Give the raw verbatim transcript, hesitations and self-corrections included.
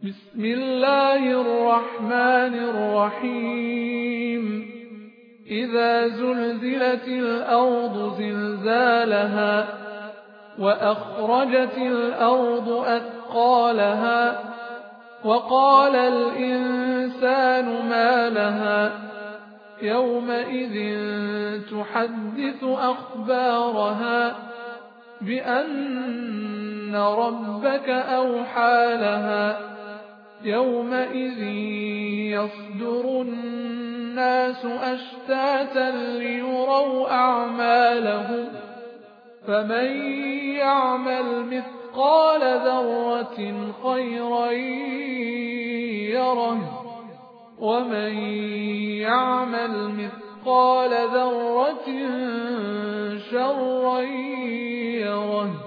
بسم الله الرحمن الرحيم إذا زلزلت الأرض زلزالها وأخرجت الأرض أثقالها وقال الإنسان ما لها يومئذ تحدث أخبارها بأن ربك أوحى لها يومئذ يصدر الناس أشتاتا ليروا أعمالهم فمن يعمل مثقال ذرة خيرا يره ومن يعمل مثقال ذرة شرا يره